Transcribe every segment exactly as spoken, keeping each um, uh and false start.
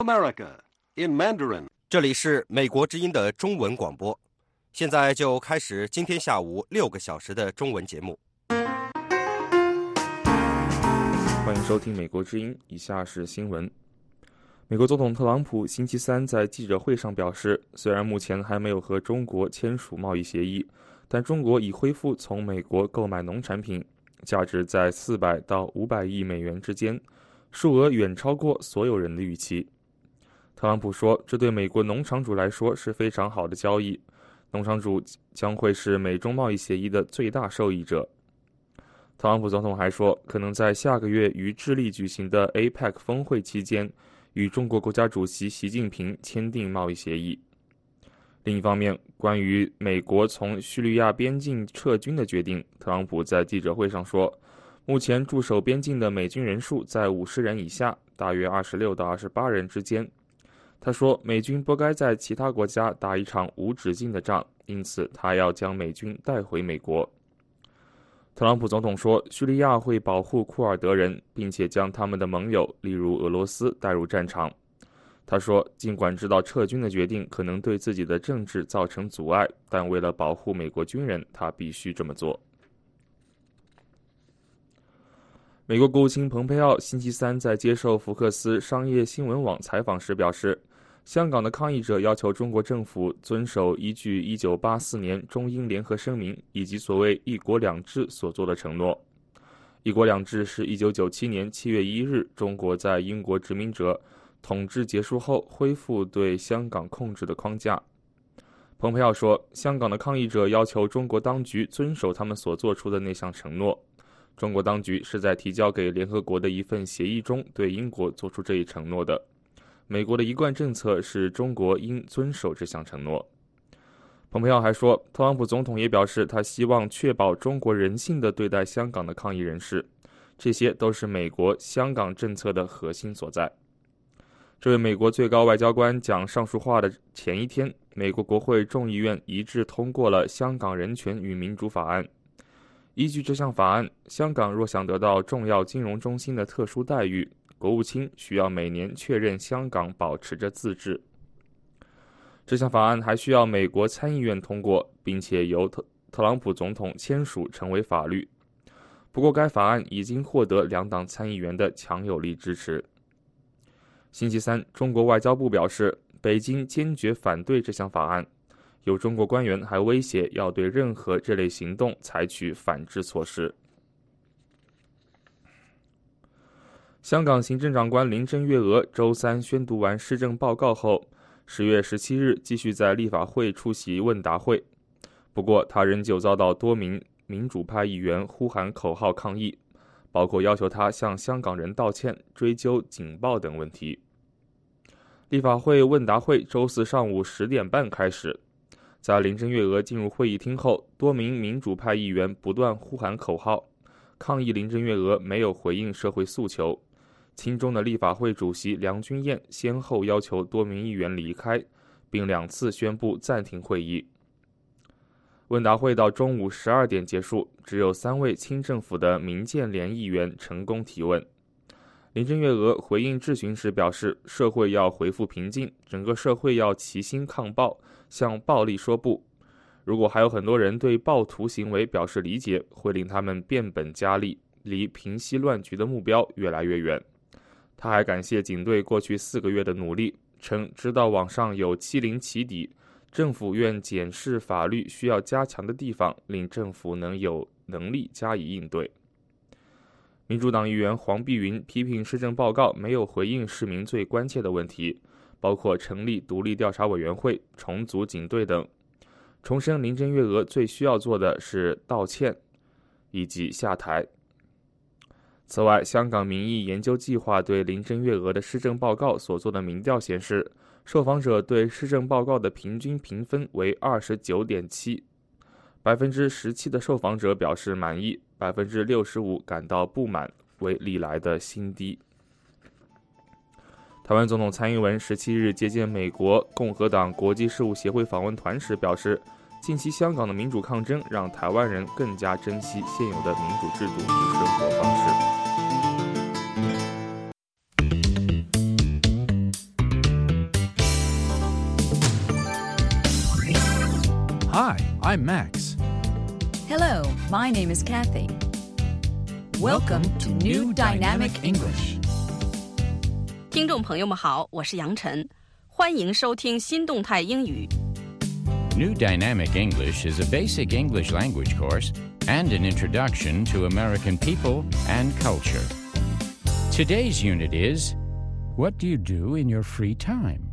America in Mandarin。 这里是美国之音的中文广播，现在就开始今天下午六个小时的中文节目。 欢迎收听美国之音，以下是新闻。美国总统特朗普星期三在记者会上表示，虽然目前还没有和中国签署贸易协议，但中国已恢复从美国购买农产品，价值在四百到五百亿美元之间，数额远超过所有人的预期。特朗普说，这对美国农场主来说是非常好的交易，农场主将会是美中贸易协议的最大受益者。特朗普总统还说，可能在下个月于智利举行的 A P E C 峰会期间，与中国国家主席习近平签订贸易协议。另一方面，关于美国从叙利亚边境撤军的决定，特朗普在记者会上说，目前驻守边境的美军人数在五十人以下，大约二十六到二十八人之间。他说，美军不该在其他国家打一场无止境的仗，因此他要将美军带回美国。特朗普总统说，叙利亚会保护库尔德人，并且将他们的盟友，例如俄罗斯，带入战场。他说，尽管知道撤军的决定可能对自己的政治造成阻碍，但为了保护美国军人，他必须这么做。美国国务卿蓬佩奥星期三在接受福克斯商业新闻网采访时表示，香港的抗议者要求中国政府遵守依据一九八四年中英联合声明以及所谓一国两制所做的承诺。一国两制是一九九七年七月一日中国在英国殖民者统治结束后恢复对香港控制的框架。蓬佩奥说，香港的抗议者要求中国当局遵守他们所做出的那项承诺。中国当局是在提交给联合国的一份协议中对英国做出这一承诺的。美国的一贯政策是中国应遵守这项承诺。蓬佩奥还说，特朗普总统也表示，他希望确保中国人性地对待香港的抗议人士，这些都是美国香港政策的核心所在。这位美国最高外交官讲上述话的前一天，美国国会众议院一致通过了香港人权与民主法案。依据这项法案，香港若想得到重要金融中心的特殊待遇，国务卿需要每年确认香港保持着自治。这项法案还需要美国参议院通过，并且由特特朗普总统签署成为法律。不过该法案已经获得两党参议员的强有力支持。星期三，中国外交部表示，北京坚决反对这项法案，有中国官员还威胁要对任何这类行动采取反制措施。香港行政长官林郑月娥周三宣读完施政报告后，十月十七日继续在立法会出席问答会。不过，他仍旧遭到多名民主派议员呼喊口号抗议，包括要求他向香港人道歉、追究警报等问题。立法会问答会周四上午十点半开始。在林郑月娥进入会议厅后，多名民主派议员不断呼喊口号，抗议林郑月娥没有回应社会诉求。亲中的立法会主席梁君彦先后要求多名议员离开，并两次宣布暂停会议。问答会到中午十二点结束，只有三位亲政府的民建联议员成功提问。林郑月娥回应质询时表示，社会要恢复平静，整个社会要齐心抗暴，向暴力说不。如果还有很多人对暴徒行为表示理解，会令他们变本加厉，离平息乱局的目标越来越远。他还感谢警队过去四个月的努力，称知道网上有欺凌起底，政府愿检视法律需要加强的地方，令政府能有能力加以应对。民主党议员黄碧云批评施政报告没有回应市民最关切的问题，包括成立独立调查委员会、重组警队等，重申林郑月娥最需要做的是道歉以及下台。此外，香港民意研究计划对林郑月娥的施政报告所做的民调显示，受访者对施政报告的平均评分为 二十九点七， 百分之十七的受访者表示满意， 百分之六十五 感到不满，为历来的新低。台湾总统蔡英文十七日接见美国共和党国际事务协会访问团时表示，近期香港的民主抗争让台湾人更加珍惜现有的民主制度与生活方式。 Hi, I'm Max. Hello, my name is Kathy. Welcome to New Dynamic English. 听众朋友们好，我是杨晨，欢迎收听新动态英语。 New Dynamic English is a basic English language course and an introduction to American people and culture. Today's unit is, What do you do in your free time?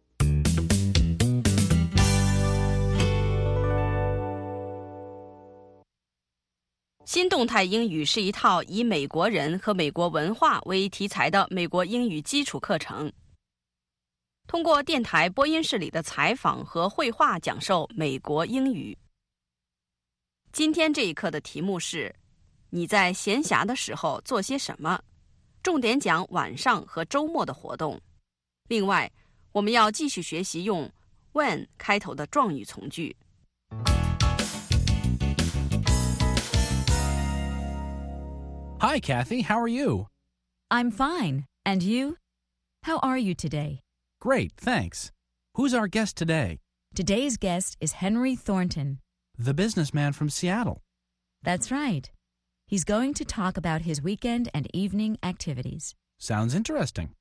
新动态英语是一套以美国人和美国文化为题材的美国英语基础课程。通过电台播音室里的采访和绘画讲授美国英语。今天这一课的题目是你在闲暇的时候做些什么，重点讲晚上和周末的活动。另外，我们要继续学习用 when 开头的状语从句。 Hi, Kathy. How are you? I'm fine. And you? How are you today? Great, thanks. Who's our guest today? Today's guest is Henry Thornton. The businessman from Seattle. That's right. He's going to talk about his weekend and evening activities. Sounds interesting.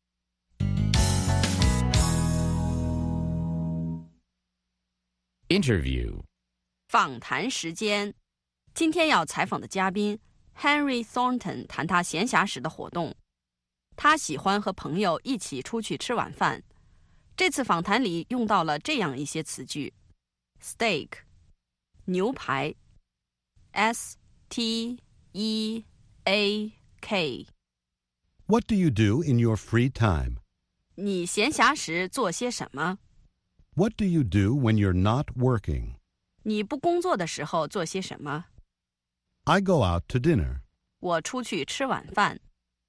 Interview. 访谈时间。今天要采访的嘉宾Henry Thornton 谈他闲暇时的活动。他喜欢和朋友一起出去吃晚饭。这次访谈里用到了这样一些词句 ：steak 牛排 ，S T E A K。 What do you do in your free time? 你闲暇时做些什么？ What do you do when you're not working? 你不工作的时候做些什么？ I go out to dinner. 我出去吃晚饭。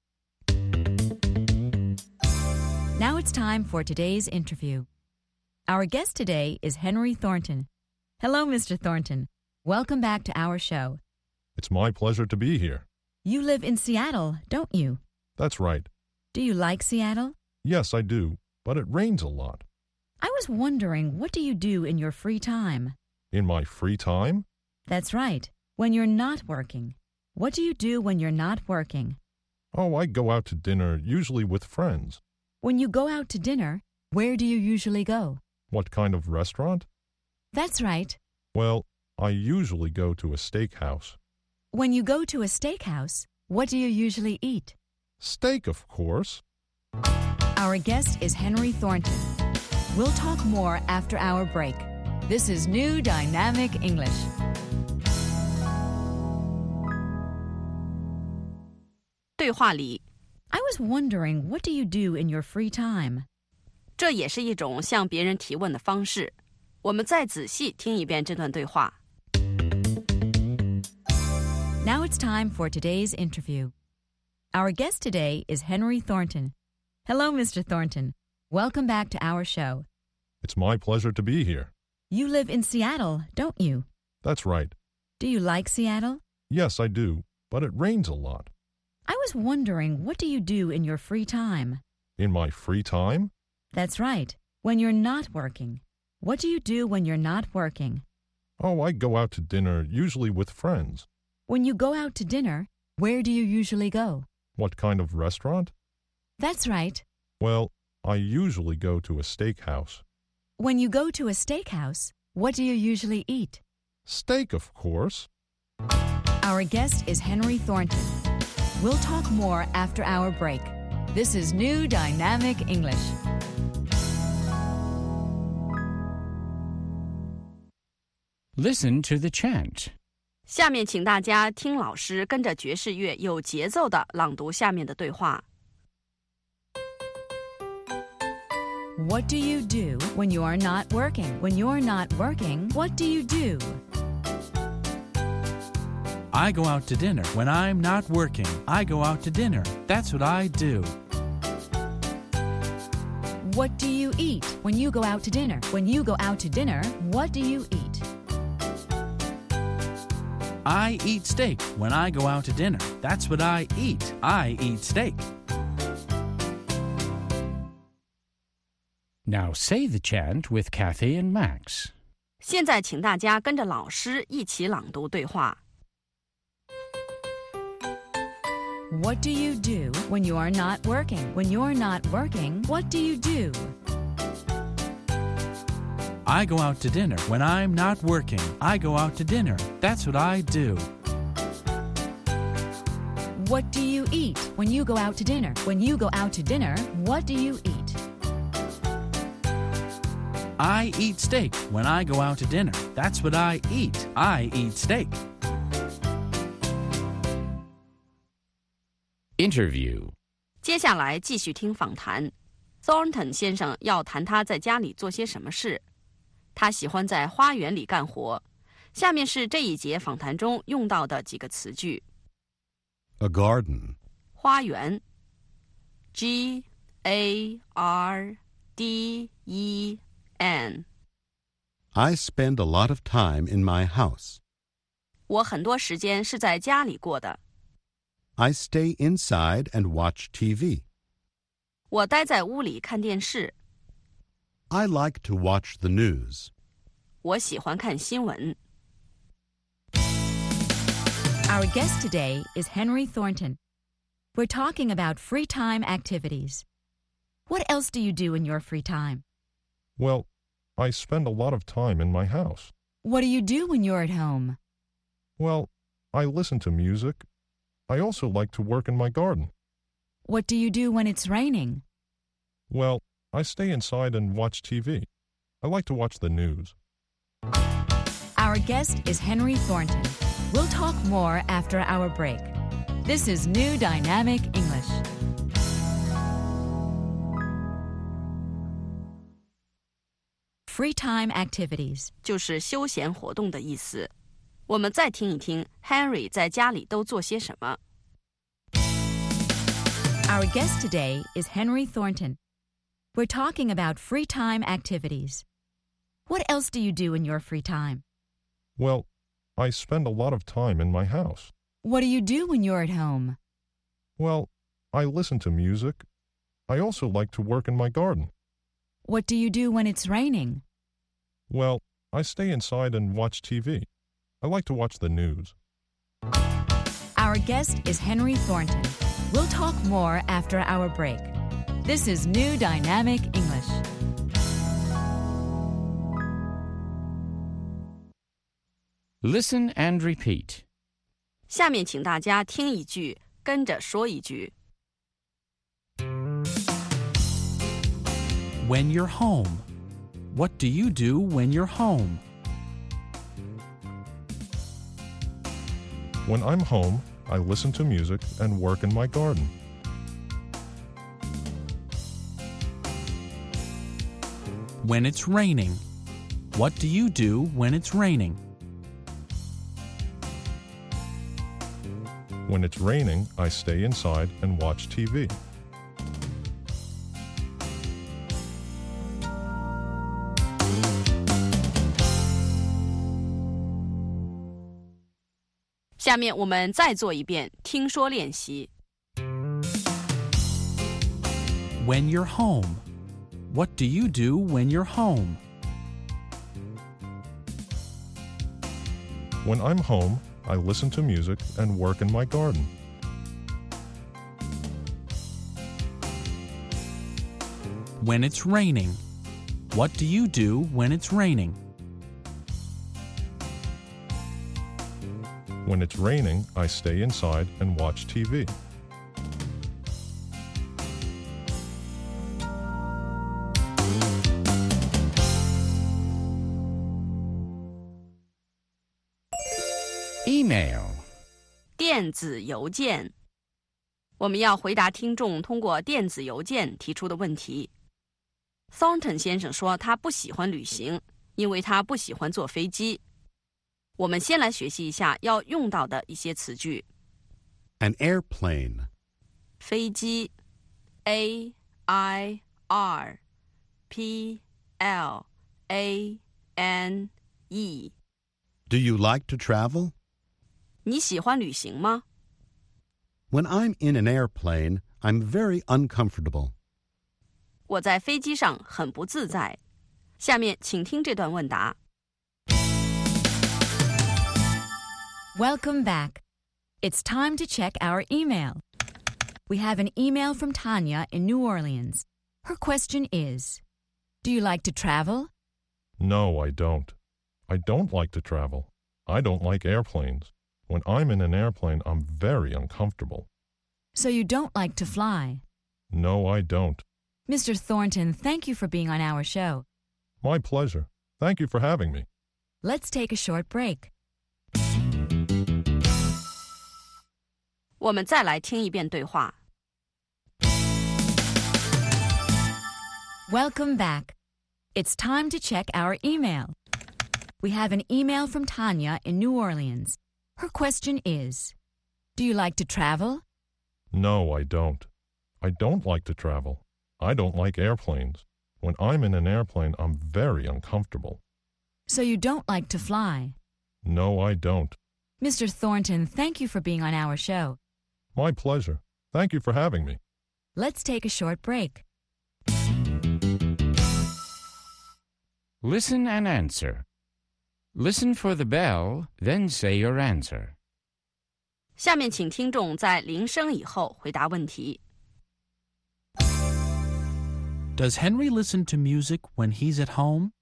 Now it's time for today's interview. Our guest today is Henry Thornton. Hello, Mister Thornton. Welcome back to our show. It's my pleasure to be here. You live in Seattle, don't you? That's right. Do you like Seattle? Yes, I do, but it rains a lot. I was wondering, what do you do in your free time? In my free time? That's right. When you're not working. What do you do when you're not working? Oh, I go out to dinner, usually with friends. When you go out to dinner, where do you usually go? What kind of restaurant? That's right. Well, I usually go to a steakhouse. When you go to a steakhouse, what do you usually eat? Steak, of course. Our guest is Henry Thornton. We'll talk more after our break. This is New Dynamic English. 对话里 I was wondering, what do you do in your free time? 这也是一种向别人提问的方式。我们再仔细听一遍这段对话。 Now it's time for today's interview. Our guest today is Henry Thornton. Hello, Mister Thornton. Welcome back to our show. It's my pleasure to be here. You live in Seattle, don't you? That's right. Do you like Seattle? Yes, I do, but it rains a lot. I was wondering, what do you do in your free time? In my free time? That's right. When you're not working. What do you do when you're not working? Oh, I go out to dinner, usually with friends. When you go out to dinner, where do you usually go? What kind of restaurant? That's right. Well, I usually go to a steakhouse. When you go to a steakhouse, what do you usually eat? Steak, of course. Our guest is Henry Thornton. We'll talk more after our break. This is New Dynamic English. Listen to the chant. 下面请大家听老师跟着爵士乐有节奏地朗读下面的对话。 What do you do when you are not working? When you're not working, what do you do? I go out to dinner. When I'm not working, I go out to dinner. That's what I do. What do you eat when you go out to dinner? When you go out to dinner, what do you eat? I eat steak when I go out to dinner. That's what I eat. I eat steak. Now say the chant with Kathy and Max. 现在请大家跟着老师一起朗读对话。 What do you do when you are not working? When you're not working, what do you do? I go out to dinner. When I'm not working, I go out to dinner. That's what I do. What do you eat when you go out to dinner? When you go out to dinner, what do you eat? I eat steak when I go out to dinner. That's what I eat. I eat steak. Interview. 接下来继续听访谈。Thornton 先生要谈他在家里做些什么事。他喜欢在花园里干活。下面是这一节访谈中用到的几个词句。 A garden. 花园 G A R D E N I spend a lot of time in my house. 我很多时间是在家里过的。 I stay inside and watch T V. 我待在屋里看电视。 I like to watch the news. 我喜欢看新闻。 Our guest today is Henry Thornton. We're talking about free time activities. What else do you do in your free time? Well, I spend a lot of time in my house. What do you do when you're at home? Well, I listen to music. I also like to work in my garden. What do you do when it's raining? Well, I stay inside and watch T V. I like to watch the news. Our guest is Henry Thornton. We'll talk more after our break. This is New Dynamic English. Free time activities. 就是休闲活动的意思。我们再听一听 Henry 在家里都做些什么。 Our guest today is Henry Thornton. We're talking about free time activities. What else do you do in your free time? Well, I spend a lot of time in my house. What do you do when you're at home? Well, I listen to music. I also like to work in my garden. What do you do when it's raining? Well, I stay inside and watch T V. I like to watch the news. Our guest is Henry Thornton. We'll talk more after our break. This is New Dynamic English. Listen and repeat. 下面请大家听一句，跟着说一句。 When you're home. What do you do when you're home? When I'm home, I listen to music and work in my garden. When it's raining. What do you do when it's raining? When it's raining, I stay inside and watch T V. "下面我们再做一遍听说练习。 When you're home. What do you do when you're home? When I'm home, I listen to music and work in my garden. When it's raining. What do you do when it's raining? When it's raining, I stay inside and watch T V. 电子邮件。我们要回答听众通过电子邮件提出的问题。Thornton 先生说他不喜欢旅行，因为他不喜欢坐飞机。我们先来学习一下要用到的一些词句。 An airplane. 飞机 A I R P L A N E. Do you like to travel? 你喜欢旅行吗？ When I'm in an airplane, I'm very uncomfortable. 我在飞机上很不自在。下面请听这段问答。 Welcome back. It's time to check our email. We have an email from Tanya in New Orleans. Her question is, do you like to travel? No, I don't. I don't like to travel. I don't like airplanes. When I'm in an airplane, I'm very uncomfortable. So you don't like to fly? No, I don't. Mister Thornton, thank you for being on our show. My pleasure. Thank you for having me. Let's take a short break. 我们再来听一遍对话。 Welcome back. It's time to check our email. We have an email from Tanya in New Orleans. Her question is, do you like to travel? No, I don't. I don't like to travel. I don't like airplanes. When I'm in an airplane, I'm very uncomfortable. So you don't like to fly? No, I don't. Mister Thornton, thank you for being on our show. My pleasure. Thank you for having me. Let's take a short break. Listen and answer. Listen for the bell, then say your answer. 下面请听众在铃声以后回答问题。 Does Henry listen to music when he's at home?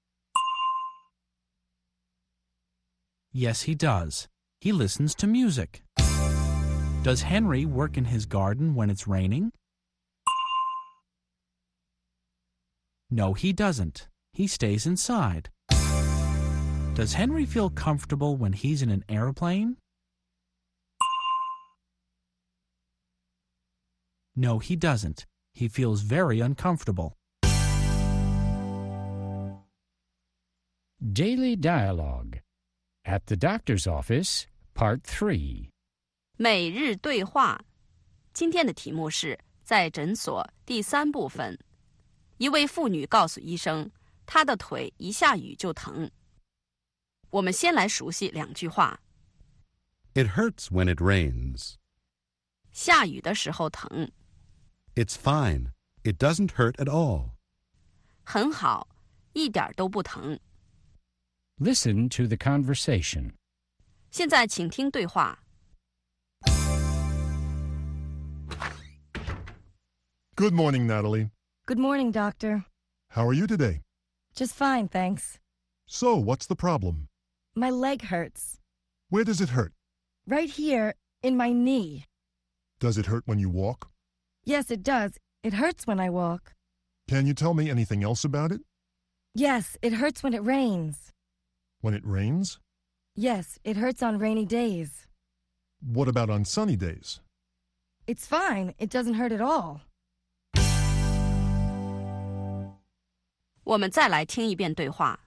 Yes, he does. He listens to music. Does Henry work in his garden when it's raining? No, he doesn't. He stays inside. Does Henry feel comfortable when he's in an airplane? No, he doesn't. He feels very uncomfortable. Daily Dialogue. At the Doctor's Office, Part three. 每日对话。今天的题目是在诊所第三部分。一位妇女告诉医生，她的腿一下雨就疼。我们先来熟悉两句话。 It hurts when it rains. 下雨的时候疼。 It's fine. It doesn't hurt at all. 很好，一点都不疼。 Listen to the conversation. 现在请听对话。 Good morning, Natalie. Good morning, Doctor. How are you today? Just fine, thanks. So, what's the problem? My leg hurts. Where does it hurt? Right here, in my knee. Does it hurt when you walk? Yes, it does. It hurts when I walk. Can you tell me anything else about it? Yes, it hurts when it rains. When it rains? Yes, it hurts on rainy days. What about on sunny days? It's fine. It doesn't hurt at all. 我们再来听一遍对话。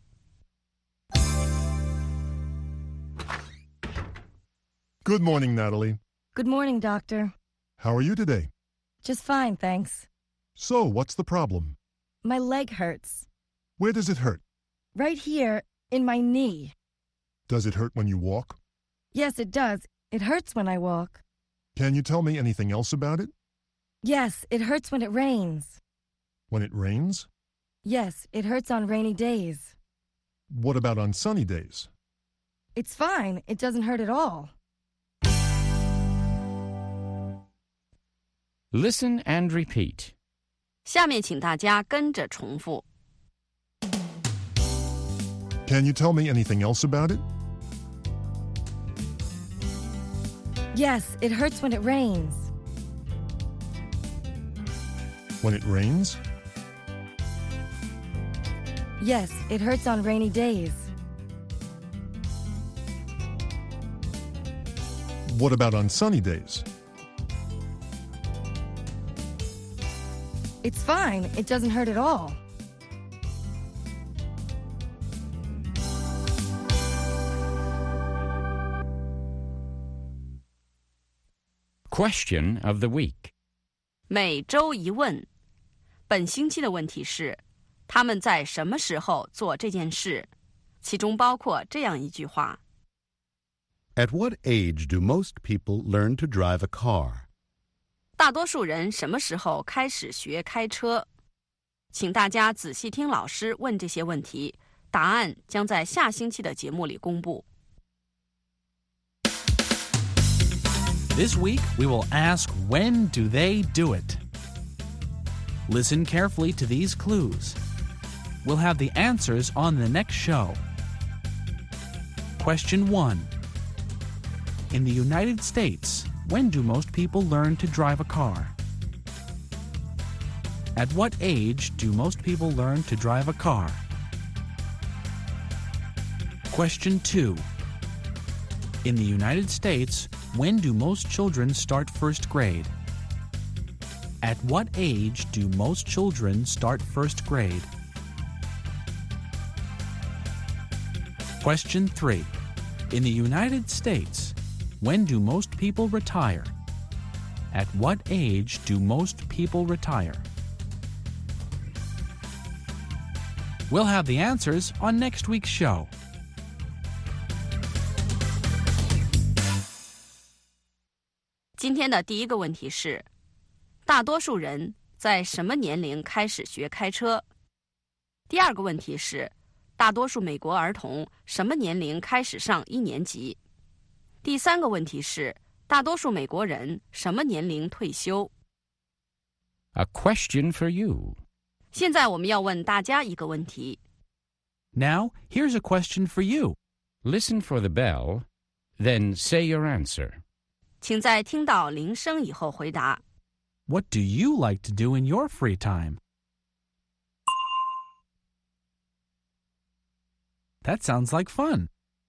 Good morning, Natalie. Good morning, Doctor. How are you today? Just fine, thanks. So, what's the problem? My leg hurts. Where does it hurt? Right here, in my knee. Does it hurt when you walk? Yes, it does. It hurts when I walk. Can you tell me anything else about it? Yes, it hurts when it rains. When it rains? Yes, it hurts on rainy days. What about on sunny days? It's fine. It doesn't hurt at all. Listen and repeat. 下面请大家跟着重复。 Can you tell me anything else about it? Yes, it hurts when it rains. When it rains? Yes, it hurts on rainy days. What about on sunny days? It's fine. It doesn't hurt at all. Question of the week. 每周一问。本星期的问题是，他们在什么时候做这件事？其中包括这样一句话 At what age do most people learn to drive a car? 大多数人什么时候开始学开车？请大家仔细听老师问这些问题，答案将在下星期的节目里公布。 This week, we will ask, when do they do it? Listen carefully to these clues. We'll have the answers on the next show. Question one. In the United States, when do most people learn to drive a car? At what age do most people learn to drive a car? Question two. In the United States, when do most children start first grade? At what age do most children start first grade? Question three. In the United States, when do most people retire? At what age do most people retire? We'll have the answers on next week's show. 今天的第一个问题是，大多数人在什么年龄开始学开车？第二个问题是，大多数美国儿童什么年龄开始上一年级？第三个问题是，大多数美国人什么年龄退休？ A question for you. 现在我们要问大家一个问题。 Now, here's a question for you. Listen for the bell, then say your answer. 请在听到铃声以后回答。 What do you like to do in your free time? That sounds like fun.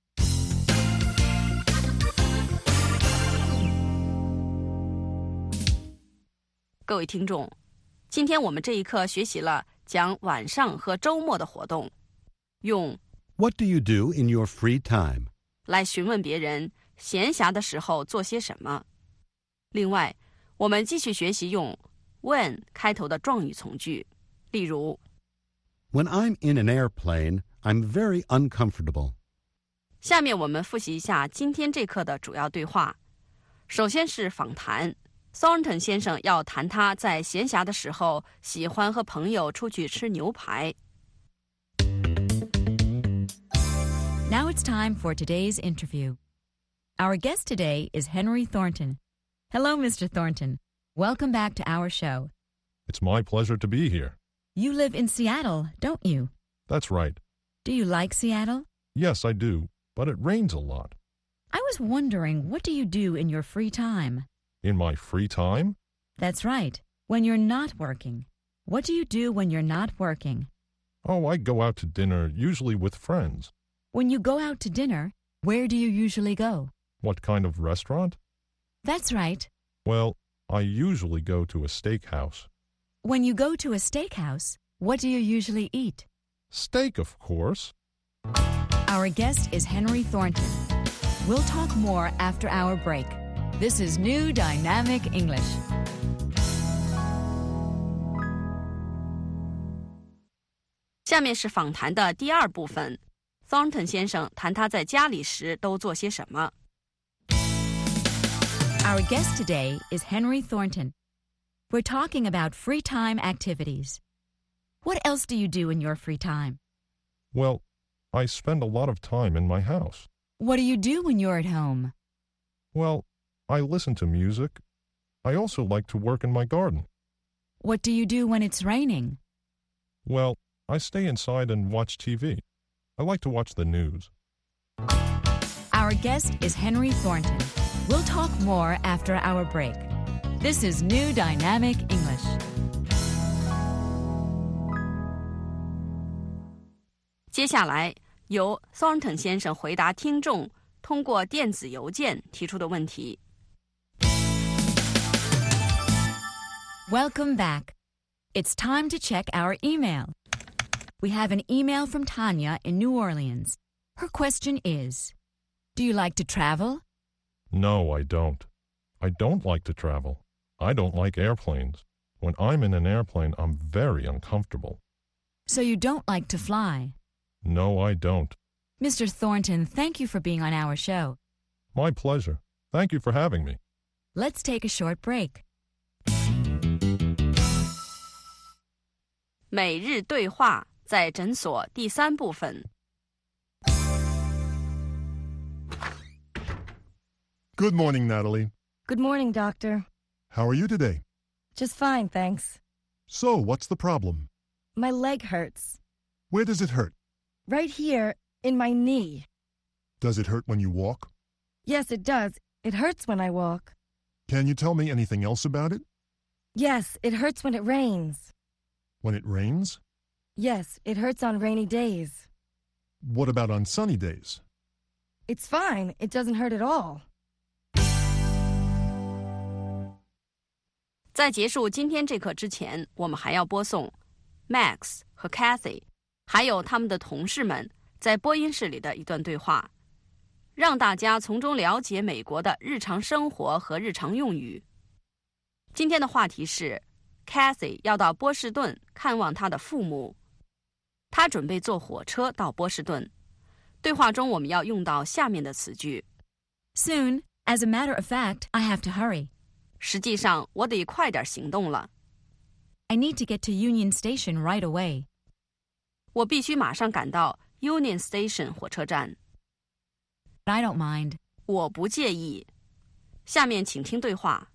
各位听众，今天我们这一课学习了讲晚上和周末的活动，用 What do you do in your free time? 来询问别人闲暇的时候做些什么。另外，我们继续学习用 when 开头的状语从句，例如 When I'm in an airplane, I'm very uncomfortable. 下面我们复习一下今天这课的主要对话。首先是访谈， Thornton 先生要谈他在闲暇的时候喜欢和朋友出去吃牛排。 Now it's time for today's interview. Our guest today is Henry Thornton. Hello, Mister Thornton. Welcome back to our show. It's my pleasure to be here. You live in Seattle, don't you? That's right. Do you like Seattle? Yes, I do, but it rains a lot. I was wondering, what do you do in your free time? In my free time? That's right, when you're not working. What do you do when you're not working? Oh, I go out to dinner, usually with friends. When you go out to dinner, where do you usually go? What kind of restaurant? That's right. Well, I usually go to a steakhouse. When you go to a steakhouse, what do you usually eat? Steak, of course. Our guest is Henry Thornton. We'll talk more after our break. This is New Dynamic English. 下面是访谈的第二部分。 Thornton 先生谈他在家里时都做些什么。 Our guest today is Henry Thornton. We're talking about free time activities. What else do you do in your free time? Well, I spend a lot of time in my house. What do you do when you're at home? Well, I listen to music. I also like to work in my garden. What do you do when it's raining? Well, I stay inside and watch T V. I like to watch the news. Our guest is Henry Thornton. We'll talk more after our break. This is New Dynamic English. 接下来由 Thornton 先生回答听众通过电子邮件提出的问题。 Welcome back. It's time to check our email. We have an email from Tanya in New Orleans. Her question is, do you like to travel? No, I don't. I don't like to travel. I don't like airplanes. When I'm in an airplane, I'm very uncomfortable. So you don't like to fly? No, I don't. Mister Thornton, thank you for being on our show. My pleasure. Thank you for having me. Let's take a short break. 每日对话在诊所第三部分。 Good morning, Natalie. Good morning, Doctor. How are you today? Just fine, thanks. So, what's the problem? My leg hurts. Where does it hurt? Right here, in my knee. Does it hurt when you walk? Yes, it does. It hurts when I walk. Can you tell me anything else about it? Yes, it hurts when it rains. When it rains? Yes, it hurts on rainy days. What about on sunny days? It's fine. It doesn't hurt at all. 在结束今天这课之前，我们还要播送 Max 和 Kathy 还有他们的同事们在播音室里的一段对话，让大家从中了解美国的日常生活和日常用语。今天的话题是 Kathy 要到波士顿看望她的父母，她准备坐火车到波士顿。对话中我们要用到下面的词句 Soon, as a matter of fact, I have to hurry. 实际上我得快点行动了。 I need to get to Union Station right away. 我必须马上赶到 Union Station 火车站。 I don't mind. 我不介意。下面请听对话。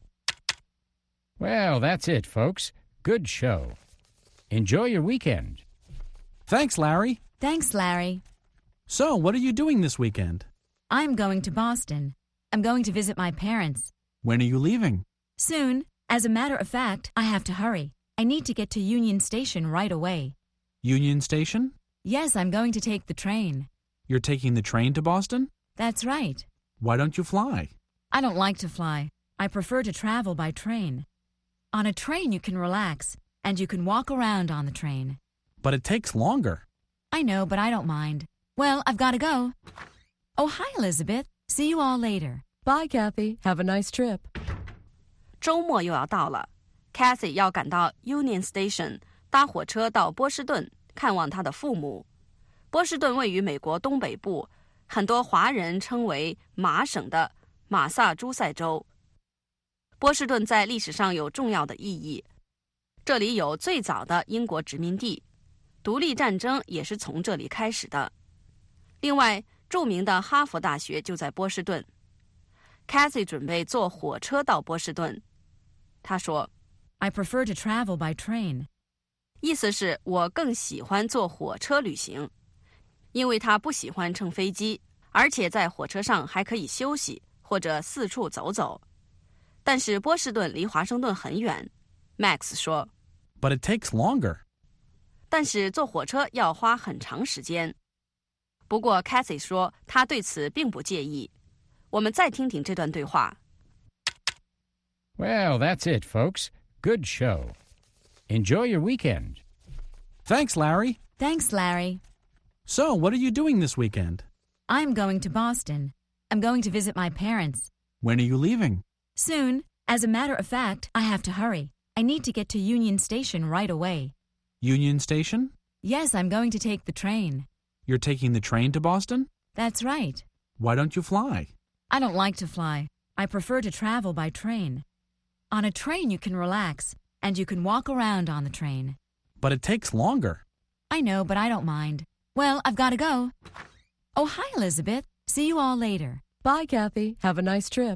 Well, that's it, folks. Good show. Enjoy your weekend. Thanks, Larry. Thanks, Larry. So, what are you doing this weekend? I'm going to Boston. I'm going to visit my parents. When are you leaving? Soon, as a matter of fact, I have to hurry. I need to get to Union Station right away. Union Station? Yes, I'm going to take the train. You're taking the train to Boston? That's right. Why don't you fly? I don't like to fly. I prefer to travel by train. On a train you can relax, and you can walk around on the train. But it takes longer. I know, but I don't mind. Well, I've got to go. Oh, hi, Elizabeth. See you all later. Bye, Kathy. Have a nice trip. 周末又要到了 Kathy 要赶到 Union Station 搭火车到波士顿看望她的父母。波士顿位于美国东北部，很多华人称为麻省的马萨诸塞州。波士顿在历史上有重要的意义，这里有最早的英国殖民地，独立战争也是从这里开始的。另外，著名的哈佛大学就在波士顿。Kathy 准备坐火车到波士顿。她说 I prefer to travel by train. 意思是我更喜欢坐火车旅行，因为她不喜欢乘飞机，而且在火车上还可以休息或者四处走走。但是波士顿离华盛顿很远 Max 说 But it takes longer. 但是坐火车要花很长时间。不过 Kathy 说她对此并不介意。我们再听听这段对话。 Well, that's it, folks. Good show. Enjoy your weekend. Thanks, Larry. Thanks, Larry. So, what are you doing this weekend? I'm going to Boston. I'm going to visit my parents. When are you leaving? Soon. As a matter of fact, I have to hurry. I need to get to Union Station right away. Union Station? Yes, I'm going to take the train. You're taking the train to Boston? That's right. Why don't you fly? I don't like to fly. I prefer to travel by train. On a train you can relax, and you can walk around on the train. But it takes longer. I know, but I don't mind. Well, I've got to go. Oh, hi, Elizabeth. See you all later. Bye, Kathy. Have a nice trip.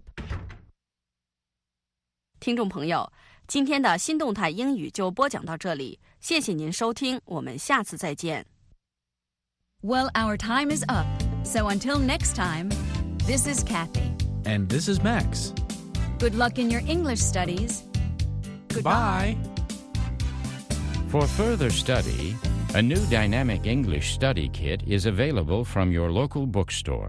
听众朋友，今天的新动态英语就播讲到这里，谢谢您收听，我们下次再见。 Well, our time is up. So until next time, this is Kathy. And this is Max. Good luck in your English studies. Goodbye. For further study, a new dynamic English study kit is available from your local bookstore.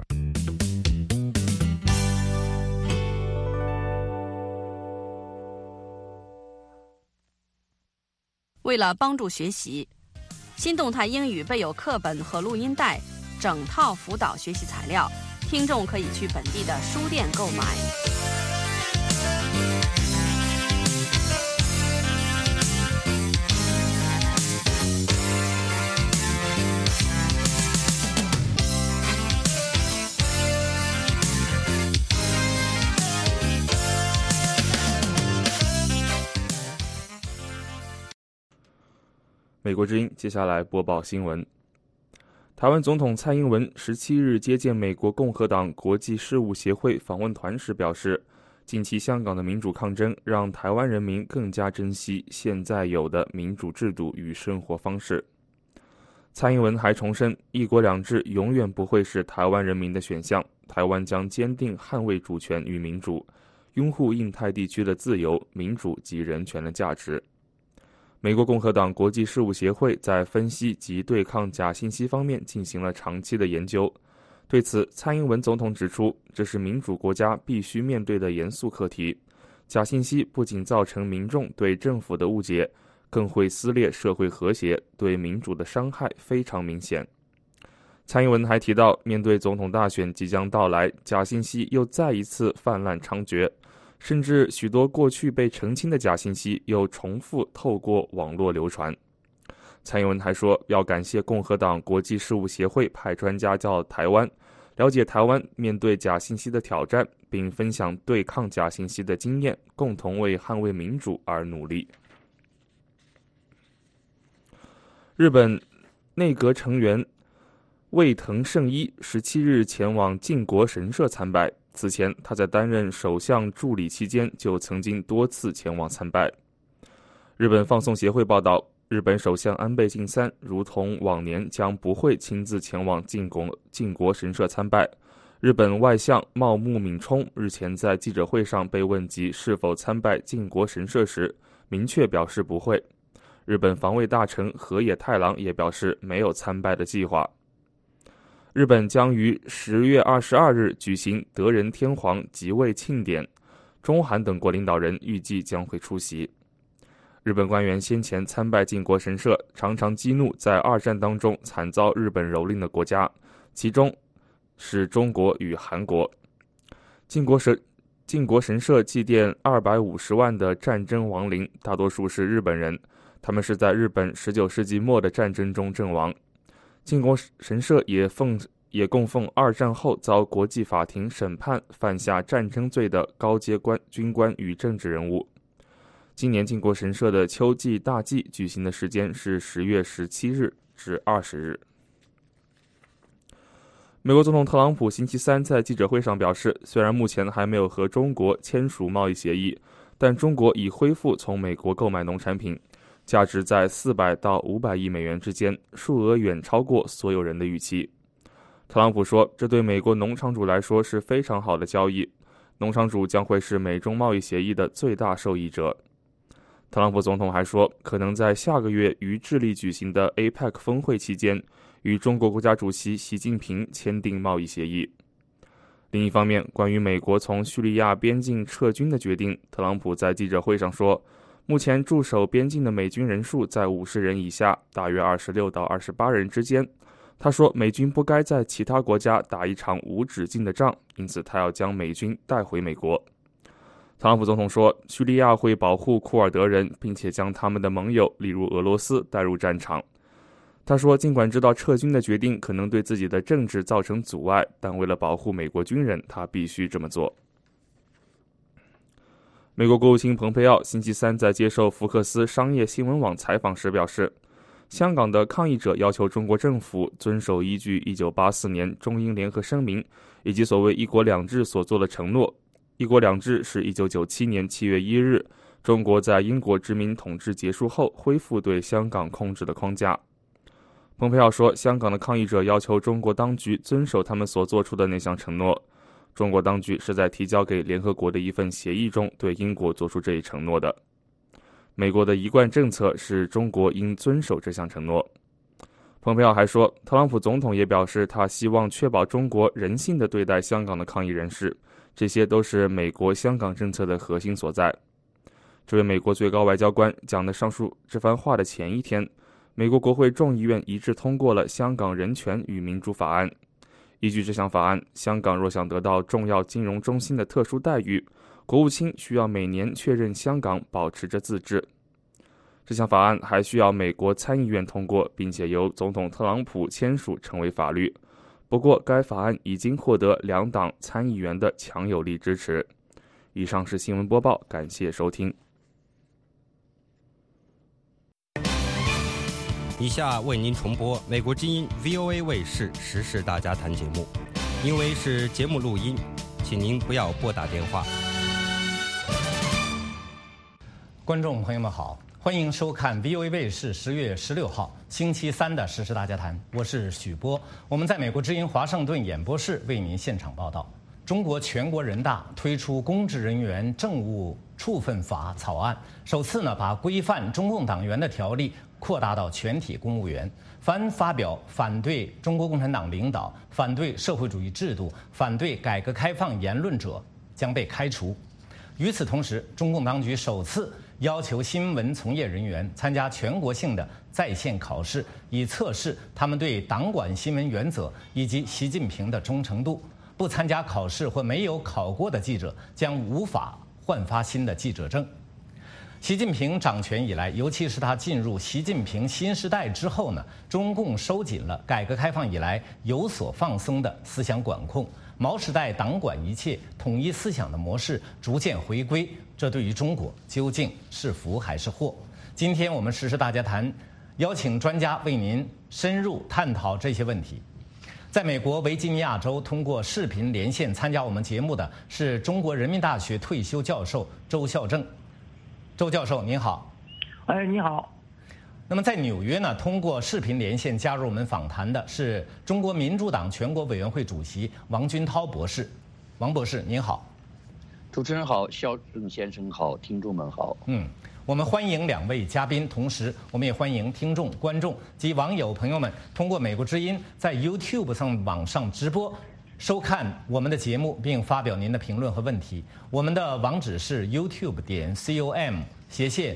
为了帮助学习，新动态英语备有课本和录音带，整套辅导学习材料，听众可以去本地的书店购买。 美国之音接下来播报新闻。台湾总统蔡英文十七日接见美国共和党国际事务协会访问团时表示， 近期香港的民主抗争让台湾人民更加珍惜现在有的民主制度与生活方式。蔡英文还重申，一国两制永远不会是台湾人民的选项，台湾将坚定捍卫主权与民主，拥护印太地区的自由、民主及人权的价值。美国共和党国际事务协会在分析及对抗假信息方面进行了长期的研究。对此，蔡英文总统指出，这是民主国家必须面对的严肃课题。假信息不仅造成民众对政府的误解，更会撕裂社会和谐，对民主的伤害非常明显。蔡英文还提到，面对总统大选即将到来，假信息又再一次泛滥猖獗，甚至许多过去被澄清的假信息又重复透过网络流传。蔡英文还说，要感谢共和党国际事务协会派专家到台湾，了解台湾面对假信息的挑战，并分享对抗假信息的经验，共同为捍卫民主而努力。日本内阁成员卫藤胜一十七日前往靖国神社参拜，此前他在担任首相助理期间就曾经多次前往参拜。日本放送协会报道，日本首相安倍晋三如同往年将不会亲自前往靖国靖国神社参拜。日本外相茂木敏充日前在记者会上被问及是否参拜靖国神社时，明确表示不会。日本防卫大臣河野太郎也表示没有参拜的计划。日本将于十月二十二日举行德仁天皇即位庆典，中韩等国领导人预计将会出席。日本官员先前参拜靖国神社，常常激怒在二战当中惨遭日本蹂躏的国家，其中是中国与韩国。靖国神靖国神社祭奠二百五十万的战争亡灵，大多数是日本人，他们是在日本十九世纪末的战争中阵亡。靖国神社也奉也供奉二战后遭国际法庭审判犯下战争罪的高阶官军官与政治人物。今年靖国神社的秋季大祭举行的时间是十月十七日至二十日。美国总统特朗普星期三在记者会上表示，虽然目前还没有和中国签署贸易协议，但中国已恢复从美国购买农产品，价值在四百到五百亿美元之间，数额远超过所有人的预期。特朗普说，这对美国农场主来说是非常好的交易，农场主将会是美中贸易协议的最大受益者。特朗普总统还说，可能在下个月于智利举行的 A P E C 峰会期间，与中国国家主席习近平签订贸易协议。另一方面，关于美国从叙利亚边境撤军的决定，特朗普在记者会上说，目前驻守边境的美军人数在五十人以下，大约二十六到二十八人之间。他说，美军不该在其他国家打一场无止境的仗，因此他要将美军带回美国。特朗普总统说，叙利亚会保护库尔德人，并且将他们的盟友，例如俄罗斯，带入战场。他说，尽管知道撤军的决定可能对自己的政治造成阻碍，但为了保护美国军人，他必须这么做。美国国务卿蓬佩奥星期三在接受福克斯商业新闻网采访时表示，香港的抗议者要求中国政府遵守依据一九八四年中英联合声明以及所谓一国两制所做的承诺。一国两制是一九九七年七月一日中国在英国殖民统治结束后恢复对香港控制的框架。蓬佩奥说，香港的抗议者要求中国当局遵守他们所做出的那项承诺。中国当局是在提交给联合国的一份协议中对英国做出这一承诺的。美国的一贯政策是中国应遵守这项承诺。蓬佩奥还说，特朗普总统也表示，他希望确保中国人性地对待香港的抗议人士，这些都是美国香港政策的核心所在。这位美国最高外交官讲的上述这番话的前一天，美国国会众议院一致通过了香港人权与民主法案。依据这项法案，香港若想得到重要金融中心的特殊待遇，国务卿需要每年确认香港保持着自治。这项法案还需要美国参议院通过，并且由总统特朗普签署成为法律。不过，该法案已经获得两党参议员的强有力支持。以上是新闻播报，感谢收听。 以下为您重播美国之音 V O A 卫视时事大家谈节目，因为是节目录音，请您不要拨打电话。 观众朋友们好，欢迎收看 V O A 卫视十月十六号星期三的时事大家谈，我是许波，我们在美国之音华盛顿演播室为您现场报道。中国全国人大推出公职人员政务处分法草案，首次呢把规范中共党员的条例扩大到全体公务员。凡发表反对中国共产党领导、反对社会主义制度、反对改革开放言论者将被开除。与此同时，中共当局首次要求新闻从业人员参加全国性的在线考试，以测试他们对党管新闻原则以及习近平的忠诚度。不参加考试或没有考过的记者将无法换发新的记者证。习近平掌权以来，尤其是他进入习近平新时代之后呢，中共收紧了改革开放以来有所放松的思想管控，毛时代党管一切、统一思想的模式逐渐回归，这对于中国究竟是福还是祸？今天我们时事大家谈，邀请专家为您深入探讨这些问题。在美国维吉尼亚州通过视频连线参加我们节目的是中国人民大学退休教授周孝正。周教授您好。 哎，你好。 那么在纽约呢，通过视频连线加入我们访谈的是中国民主党全国委员会主席王军涛博士。王博士您好。 主持人好，孝正先生好，听众们好。 嗯，我们欢迎两位嘉宾，同时我们也欢迎听众、观众及网友朋友们通过美国之音在 YouTube 上网上直播收看我们的节目，并发表您的评论和问题。我们的网址是 YouTube 点 com 斜线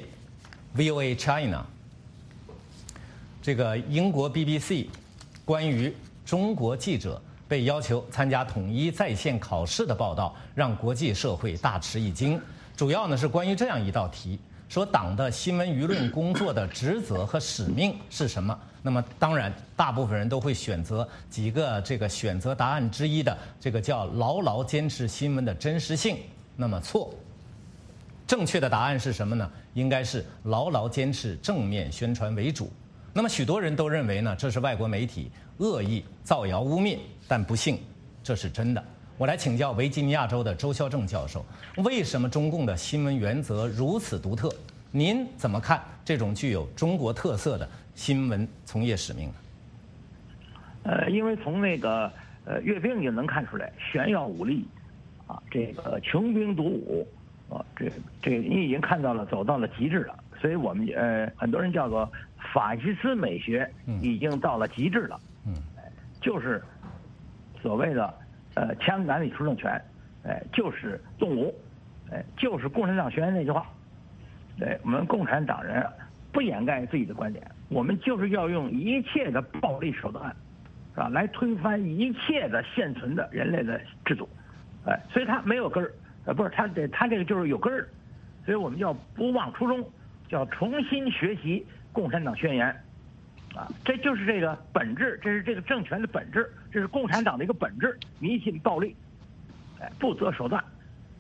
V O A China。这个英国 B B C 关于中国记者被要求参加统一在线考试的报道，让国际社会大吃一惊。主要呢是关于这样一道题，说党的新闻舆论工作的职责和使命是什么？那么当然，大部分人都会选择几个这个选择答案之一的这个叫牢牢坚持新闻的真实性。那么错，正确的答案是什么呢？应该是牢牢坚持正面宣传为主。那么许多人都认为呢，这是外国媒体恶意造谣污蔑，但不幸这是真的。我来请教维吉尼亚州的周孝正教授，为什么中共的新闻原则如此独特？您怎么看这种具有中国特色的新闻从业使命呢？ 呃，因为从那个呃阅兵就能看出来，炫耀武力，啊，这个穷兵黩武，啊，这这你已经看到了，走到了极致了。所以我们呃很多人叫做法西斯美学已经到了极致了。嗯，就是所谓的呃枪杆里出政权，哎，就是动武，哎，就是共产党宣言那句话。对，我们共产党人不掩盖自己的观点，我们就是要用一切的暴力手段，是吧，来推翻一切的现存的人类的制度，哎，所以他没有根儿，呃，不是他这他这个就是有根儿，所以我们要不忘初衷，叫重新学习共产党宣言，啊，这就是这个本质，这是这个政权的本质，这是共产党的一个本质，迷信暴力，哎，不择手段。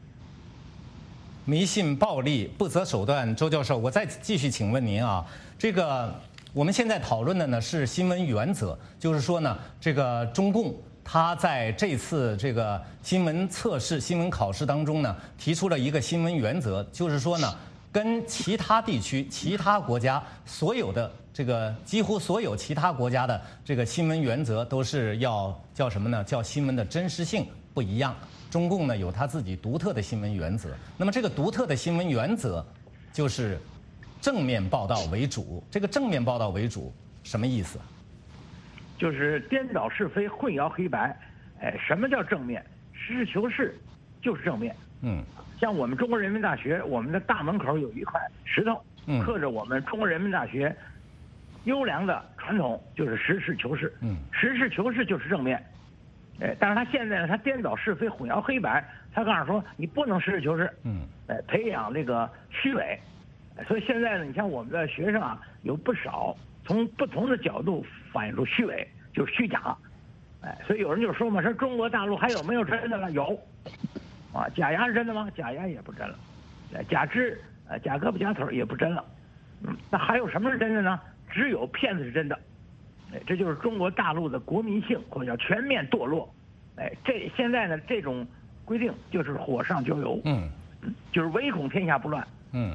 迷信暴力不择手段，周教授，我再继续请问您啊，这个我们现在讨论的呢是新闻原则，就是说呢，这个中共他在这次这个新闻测试、新闻考试当中呢，提出了一个新闻原则，就是说呢，跟其他地区、其他国家所有的这个几乎所有其他国家的这个新闻原则都是要叫什么呢？叫新闻的真实性不一样。中共呢有他自己独特的新闻原则，那么这个独特的新闻原则就是正面报道为主。这个正面报道为主什么意思？ 就是颠倒是非、混淆黑白。哎，什么叫正面？实事求是就是正面。 嗯， 像我们中国人民大学，我们的大门口有一块石头， 嗯， 刻着我们中国人民大学优良的传统，就是实事求是。 嗯， 实事求是就是正面。哎，但是他现在呢，他颠倒是非、混淆黑白，他告诉说你不能实事求是， 嗯， 哎，培养这个虚伪，所以现在呢，你像我们的学生啊，有不少从不同的角度反映出虚伪，就是虚假，哎，所以有人就说嘛，说中国大陆还有没有真的了？有，啊，假牙是真的吗？假牙也不真了，假肢、呃，假胳膊、假腿也不真了，嗯，那还有什么是真的呢？只有骗子是真的。哎，这就是中国大陆的国民性，或者叫全面堕落。哎，这现在呢，这种规定就是火上浇油， 嗯， 就是唯恐天下不乱， 嗯，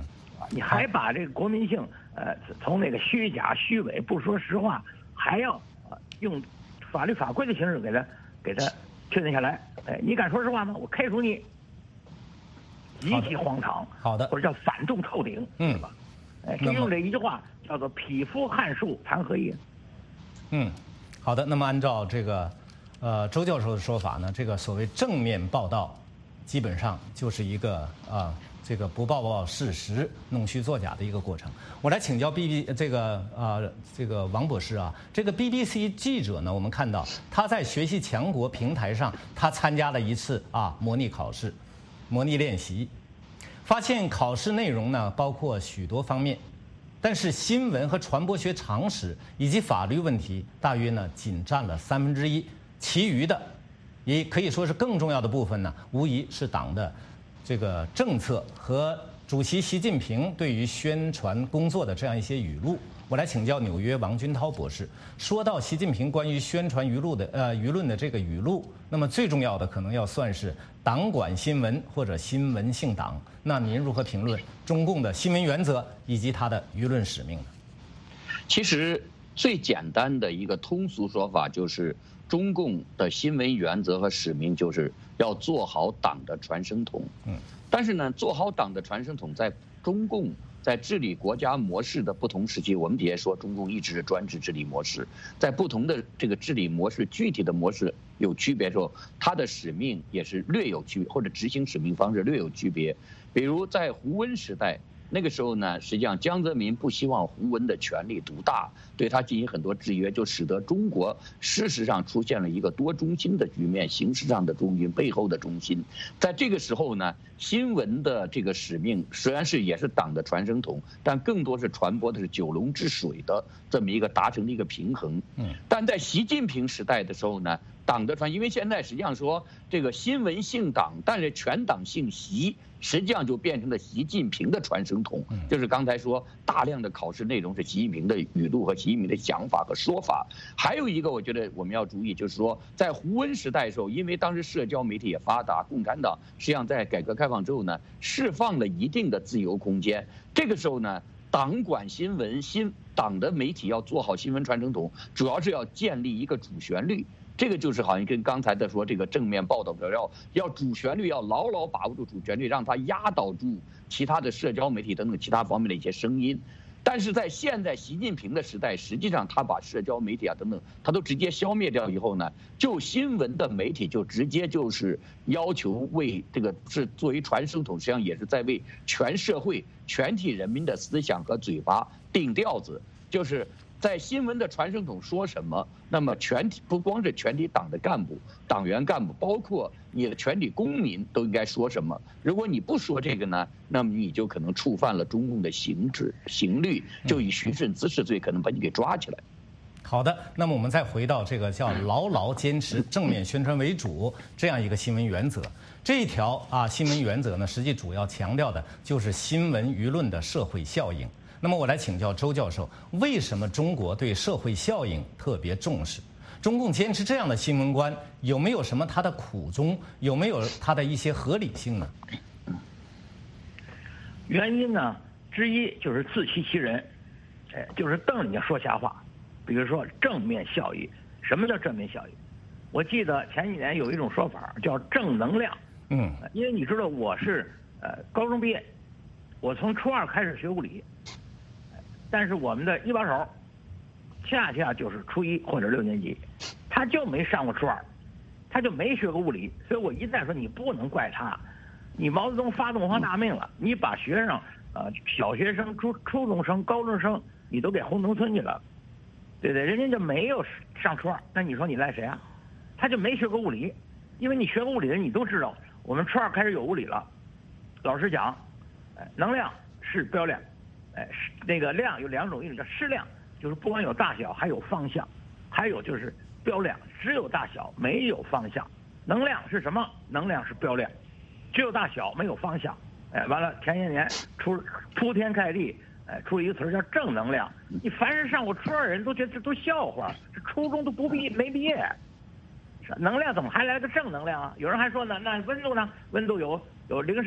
你还把这个国民性，呃，从那个虚假、虚伪、不说实话，还要呃用法律法规的形式给他给他确定下来。哎，你敢说实话吗？我开除你，极其荒唐。 好的， 或者叫反动透顶， 嗯， 是吧？哎，就用这一句话叫做“匹夫撼树，谈何易”。 嗯，好的。那么按照这个，呃，周教授的说法呢，这个所谓正面报道，基本上就是一个啊。这个不报报事实、弄虚作假的一个过程。我来请教 B B 这个啊、呃，这个王博士啊，这个 B B C 记者呢，我们看到他在学习强国平台上，他参加了一次啊模拟考试、模拟练习，发现考试内容呢包括许多方面，但是新闻和传播学常识以及法律问题大约呢仅占了三分之一，其余的也可以说是更重要的部分呢，无疑是党的这个政策和主席习近平对于宣传工作的这样一些语录。我来请教纽约王军涛博士，说到习近平关于宣传舆论的呃舆论的这个语录，那么最重要的可能要算是党管新闻或者新闻性党。那您如何评论中共的新闻原则以及它的舆论使命呢？ 其实最简单的一个通俗说法就是，中共的新闻原则和使命就是要做好党的传声筒。嗯，但是呢，做好党的传声筒，在中共在治理国家模式的不同时期，我们底下说中共一直是专制治理模式，在不同的这个治理模式，具体的模式有区别的时候，它的使命也是略有区别，或者执行使命方式略有区别。比如在胡温时代。那个时候呢，实际上江泽民不希望胡温的权力独大，对他进行很多制约，就使得中国事实上出现了一个多中心的局面，形式上的中心，背后的中心。在这个时候呢，新闻的这个使命虽然是也是党的传声筒，但更多是传播的是九龙治水的这么一个达成的一个平衡。嗯，但在习近平时代的时候呢，党的传，因为现在实际上说这个新闻姓党，但是全党姓习。实际上就变成了习近平的传声筒，就是刚才说大量的考试内容是习近平的语录和习近平的想法和说法。还有一个我觉得我们要注意，就是说在胡温时代的时候，因为当时社交媒体也发达，共产党实际上在改革开放之后呢，释放了一定的自由空间。这个时候呢，党管新闻，新党的媒体要做好新闻传声筒，主要是要建立一个主旋律。这个就是好像跟刚才的说这个正面报道要要主旋律要牢牢把握住主旋律，让它压倒住其他的社交媒体等等其他方面的一些声音。但是在现在习近平的时代，实际上他把社交媒体啊等等，他都直接消灭掉以后呢，就新闻的媒体就直接就是要求为这个是作为传声筒，实际上也是在为全社会全体人民的思想和嘴巴定调子，就是在新闻的传声筒说什么，那么全体不光是全体党的干部、党员干部，包括你的全体公民都应该说什么。如果你不说这个呢，那么你就可能触犯了中共的刑制、刑律，就以寻衅滋事罪可能把你给抓起来。 好的，那么我们再回到这个叫牢牢坚持正面宣传为主这样一个新闻原则。这一条啊新闻原则呢，实际主要强调的就是新闻舆论的社会效应。那么我来请教周教授，为什么中国对社会效应特别重视？中共坚持这样的新闻观，有没有什么它的苦衷？有没有它的一些合理性呢？ 原因呢之一就是自欺欺人，哎，就是瞪着你说瞎话。比如说正面效益，什么叫正面效益？我记得前几年有一种说法叫正能量。嗯，因为你知道我是呃高中毕业，我从初二开始学物理。但是我们的一把手，恰恰就是初一或者六年级，他就没上过初二，他就没学过物理，所以我一再说你不能怪他，你毛泽东发动文化大革命了，你把学生呃小学生、初初中生、高中生你都给轰农村去了，对不对？人家就没有上初二，那你说你赖谁啊？他就没学过物理，因为你学过物理的人你都知道，我们初二开始有物理了，老师讲，哎，能量是标量。哎，那个量有两种，一种叫矢量，就是不光有大小，还有方向；还有就是标量，只有大小没有方向。能量是什么？能量是标量，只有大小没有方向。哎，完了前些年出铺天盖地，哎，出一个词叫正能量。你凡是上过初二人都觉得这都笑话，这初中都不毕没毕业，能量怎么还来个正能量啊？有人还说呢，那温度呢？温度有有零上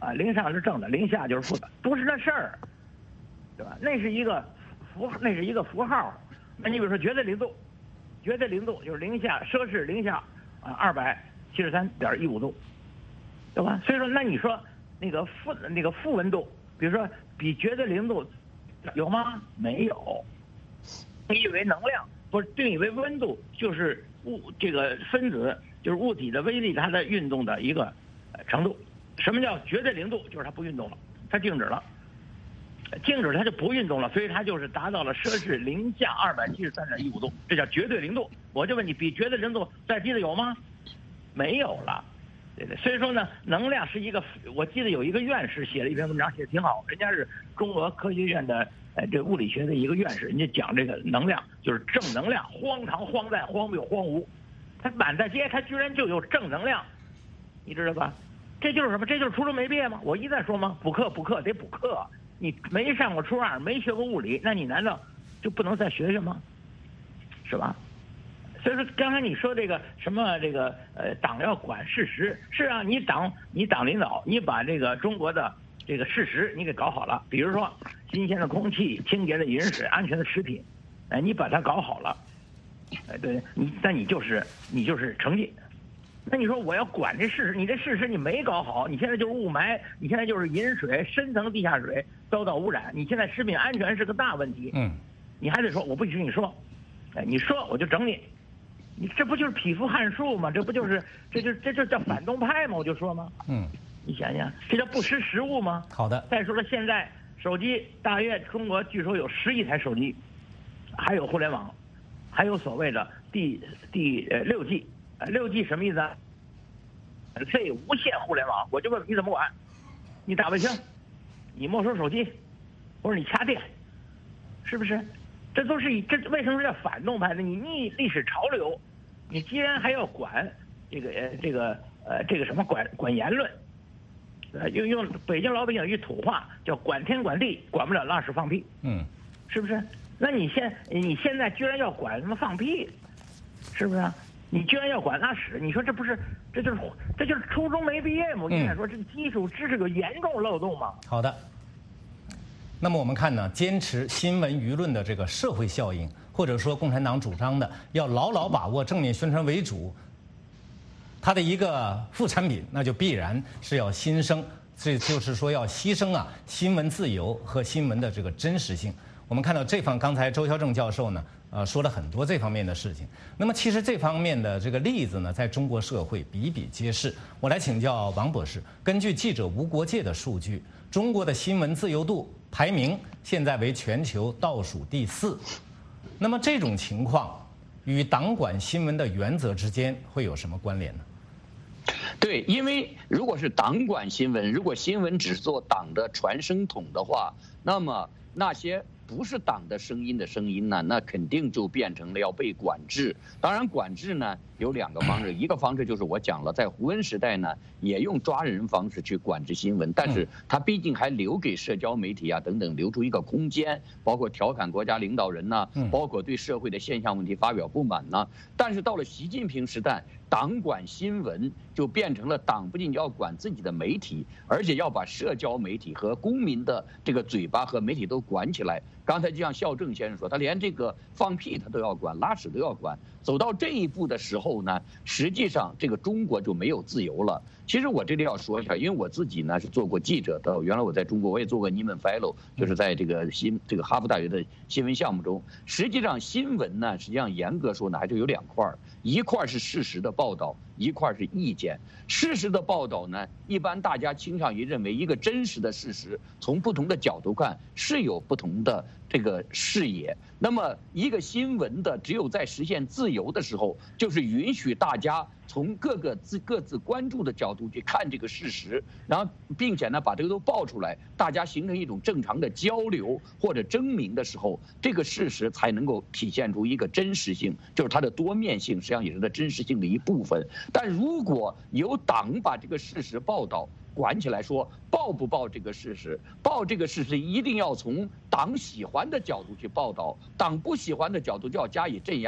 啊，零上是正的，零下就是负的，不是那事儿，对吧？那是一个符，那是一个符号。那你比如说绝对零度，绝对零度就是零下摄氏零下啊二百七十三点一五度，对吧？所以说，那你说那个负那个负温度，比如说比绝对零度有吗？没有。定义为能量，不是定义为温度，就是物这个分子就是物体的微粒它的运动的一个程度。什么叫绝对零度？就是它不运动了，它静止了，静止它就不运动了，所以它就是达到了摄氏零下二百七十三点一五度，这叫绝对零度。我就问你，比绝对零度再低的有吗？没有了，对对。所以说呢，能量是一个，我记得有一个院士写了一篇文章，写的挺好，人家是中国科学院的呃这物理学的一个院士，人家讲这个能量就是正能量，荒唐荒诞荒谬荒芜，它满大街它居然就有正能量，你知道吧？这就是什么？这就是初中没毕业吗？我一再说吗？补课补课得补课，你没上过初二，没学过物理，那你难道就不能再学学吗？是吧？所以说刚才你说这个什么这个呃党要管事实，是啊，你党你党领导你把这个中国的这个事实你给搞好了，比如说新鲜的空气、清洁的饮水、安全的食品，哎，你把它搞好了，哎，对你，那你就是你就是成绩。那你说我要管这事实，你这事实你没搞好，你现在就是雾霾，你现在就是饮水、深层地下水遭到污染，你现在食品安全是个大问题。 嗯， 你还得说我不许你说，哎，你说我就整你，你这不就是匹夫汉术吗？这不就是这就这就叫反动派吗？我就说吗？ 嗯， 你想想，这叫不识时务吗？ 好的。 再说了，现在手机大约中国据说有十亿台手机，还有互联网，还有所谓的第第呃六 G。六 G 什么意思啊？可以无线互联网，我就问你怎么管？你打卫星，你没收手机，或者你掐电，是不是？这都是以这为什么叫反动派呢？你逆历史潮流，你既然还要管这个呃这个呃这个什么管管言论，呃用用北京老百姓一土话叫管天管地，管不了拉屎放屁， 嗯， 是不是？那你现你现在居然要管什么放屁，是不是啊？你居然要管拉屎，你说这不是这就是这就是初中没毕业吗？我跟你说，这基础知识有严重漏洞吗？ 好的。那么我们看呢，坚持新闻舆论的这个社会效应，或者说共产党主张的要牢牢把握正面宣传为主，它的一个副产品，那就必然是要牺牲，这就是说要牺牲啊新闻自由和新闻的这个真实性。我们看到这方，刚才周孝正教授呢，呃，说了很多这方面的事情。那么其实这方面的这个例子呢，在中国社会比比皆是。我来请教王博士，根据记者无国界的数据，中国的新闻自由度排名现在为全球倒数第四。那么这种情况与党管新闻的原则之间会有什么关联呢？ 对，因为如果是党管新闻，如果新闻只是做党的传声筒的话，那么那些不是党的声音的声音呢，那肯定就变成了要被管制。当然，管制呢有两个方式，一个方式就是我讲了，在胡温时代呢，也用抓人方式去管制新闻，但是他毕竟还留给社交媒体啊等等留出一个空间，包括调侃国家领导人呐、啊，包括对社会的现象问题发表不满呐、啊。但是到了习近平时代，党管新闻就变成了党不仅要管自己的媒体，而且要把社交媒体和公民的这个嘴巴和媒体都管起来。刚才就像孝正先生说，他连这个放屁他都要管，拉屎都要管。走到这一步的时候呢，实际上这个中国就没有自由了。其实我这里要说一下，因为我自己呢是做过记者的，原来我在中国我也做过 Nieman Fellow， 就是在这个新这个哈佛大学的新闻项目中。实际上新闻呢，实际上严格说呢，还是有两块，一块是事实的报道，一块是意见。事实的报道呢，一般大家倾向于认为一个真实的事实，从不同的角度看是有不同的这个视野。那么一个新闻的只有在实现自由的时候，就是允许大家从各个自各自关注的角度去看这个事实，然后并且呢把这个都报出来，大家形成一种正常的交流或者争鸣的时候，这个事实才能够体现出一个真实性，就是它的多面性，实际上也是它真实性的一部分。但如果由党把这个事实报道管起来，说报不报这个事实，报这个事实一定要从党喜欢的角度去报道，党不喜欢的角度就要加以镇压。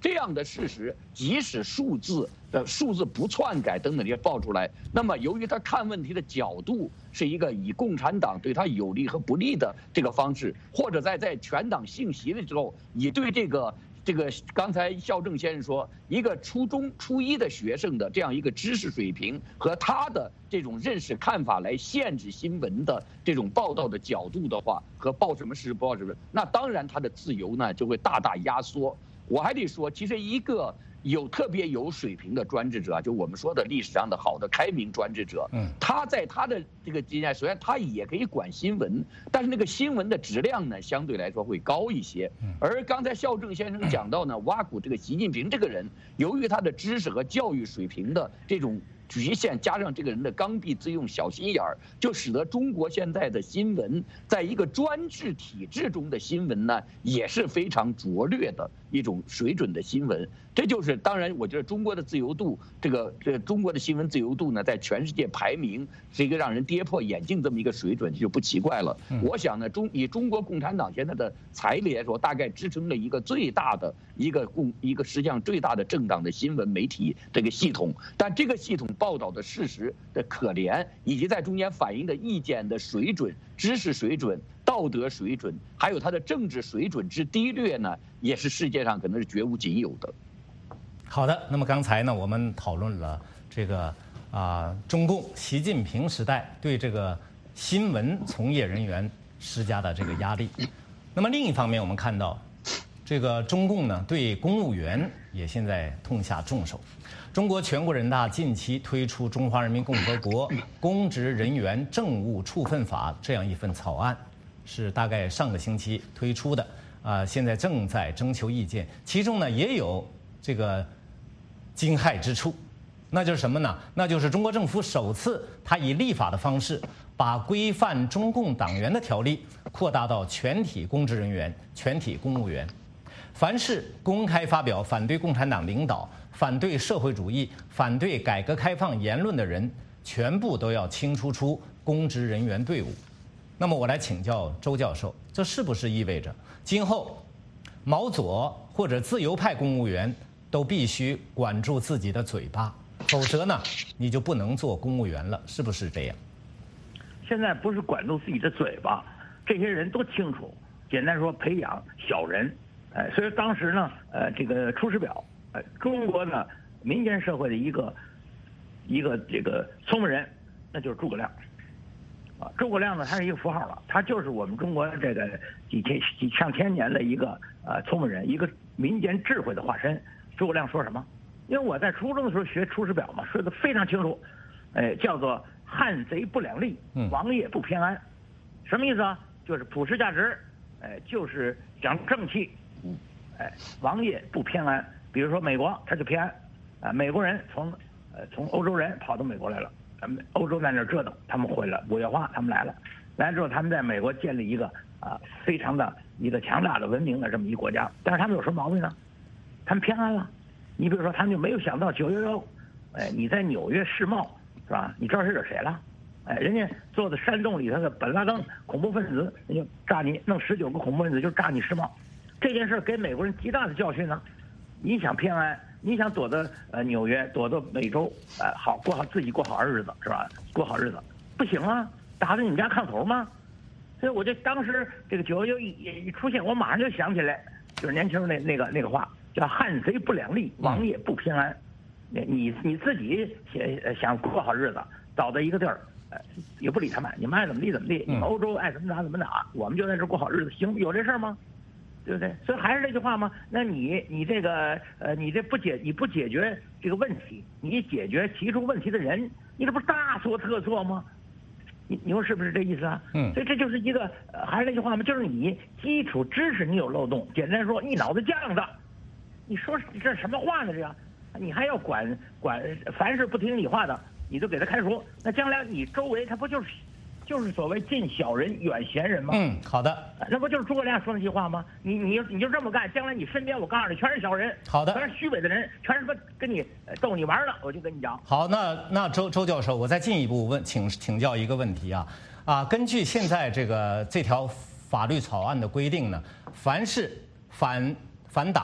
这样的事实，即使数字的数字不篡改等等这些报出来，那么由于他看问题的角度是一个以共产党对他有利和不利的这个方式，或者在在全党信息的时候，以对这个。这个刚才孝正先生说，一个初中初一的学生的这样一个知识水平和他的这种认识看法来限制新闻的这种报道的角度的话，和报什么事不报什么，那当然他的自由呢就会大大压缩。我还得说，其实一个有特别有水平的专制者，就我们说的历史上的好的开明专制者，嗯，他在他的这个阶段，首先他也可以管新闻，但是那个新闻的质量呢，相对来说会高一些。而刚才孝正先生讲到呢，挖苦这个习近平这个人，由于他的知识和教育水平的这种局限，加上这个人的刚愎自用、小心眼儿，就使得中国现在的新闻，在一个专制体制中的新闻呢，也是非常拙劣的一种水准的新闻。这就是当然，我觉得中国的自由度，这个这个中国的新闻自由度呢，在全世界排名是一个让人跌破眼镜这么一个水准，就不奇怪了。嗯、我想呢，中以中国共产党现在的财力来说，大概支撑了一个最大的一个共一个实际上最大的政党的新闻媒体这个系统，但这个系统报道的事实的可怜，以及在中间反映的意见的水准、知识水准、道德水准，还有它的政治水准之低劣呢，也是世界上可能是绝无仅有的。 好的，那么刚才呢，我们讨论了这个啊、呃，中共习近平时代对这个新闻从业人员施加的这个压力。那么另一方面，我们看到，这个中共呢对公务员也现在痛下重手。中国全国人大近期推出《中华人民共和国公职人员政务处分法》这样一份草案，是大概上个星期推出的，啊、呃，现在正在征求意见，其中呢也有这个惊骇之处，那就是什么呢？那就是中国政府首次他以立法的方式，把规范中共党员的条例扩大到全体公职人员、全体公务员。凡是公开发表反对共产党领导、反对社会主义、反对改革开放言论的人，全部都要清除出公职人员队伍。那么我来请教周教授，这是不是意味着今后毛左或者自由派公务员都必须管住自己的嘴巴，否则呢，你就不能做公务员了，是不是这样？ 现在不是管住自己的嘴巴，这些人都清楚。简单说，培养小人。哎，所以当时呢，呃，这个《出师表》，呃，中国的民间社会的一个一个这个聪明人，那就是诸葛亮。啊，诸葛亮呢，他是一个符号了，他就是我们中国这个几千几上千年的一个呃聪明人，一个民间智慧的化身。诸葛亮说什么？因为我在初中的时候学《出师表》嘛，说的非常清楚，哎，叫做汉贼不两立，王爷不偏安。什么意思啊？就是普世价值，哎，就是讲正气。哎，王爷不偏安。比如说美国，他就偏安，啊，美国人从呃从欧洲人跑到美国来了，咱们欧洲在那儿折腾，他们回来了，五月花他们来了，来了之后他们在美国建立一个啊非常的一个强大的文明的这么一个国家，但是他们有什么毛病呢？他们偏安了。你比如说，他们就没有想到九幺幺，哎，你在纽约世贸是吧？你知道是惹谁了？哎，人家坐在山洞里头的本拉登恐怖分子，人就炸你，弄十九个恐怖分子就炸你世贸。这件事给美国人极大的教训呢。你想偏安，你想躲到呃纽约，躲到美洲，呃好过好自己过好日子是吧？过好日子不行啊，打到你们家炕头吗？所以我就当时这个九幺幺一一出现，我马上就想起来，就是年轻人那那个那个话，叫汉贼不两立，王爷不偏安。你你你自己想想过好日子，倒在一个地儿，呃也不理他们，你们爱怎么地怎么地，你们欧洲爱怎么打怎么打，我们就在这过好日子，行？有这事儿吗？对不对？所以还是那句话嘛，那你你这个呃，你这不解你不解决这个问题，你解决提出问题的人，你这不是大错特错吗？你你说是不是这意思啊？嗯。所以这就是一个、呃、还是那句话嘛，就是你基础知识你有漏洞，简单说，一脑子犟子。你说这什么话呢？这样，你还要管管，凡是不听你话的，你就给他开除。那将来你周围他不就是？就是所谓近小人远贤人嘛。 嗯，好的， 那不就是诸葛亮说那句话吗？你你你就这么干，将来你身边我告诉你全是小人， 好的， 全是虚伪的人，全是跟你逗你玩的。我就跟你讲。 好，那那周周教授，我再进一步问，请请教一个问题啊啊，根据现在这个这条法律草案的规定呢，凡是反反党、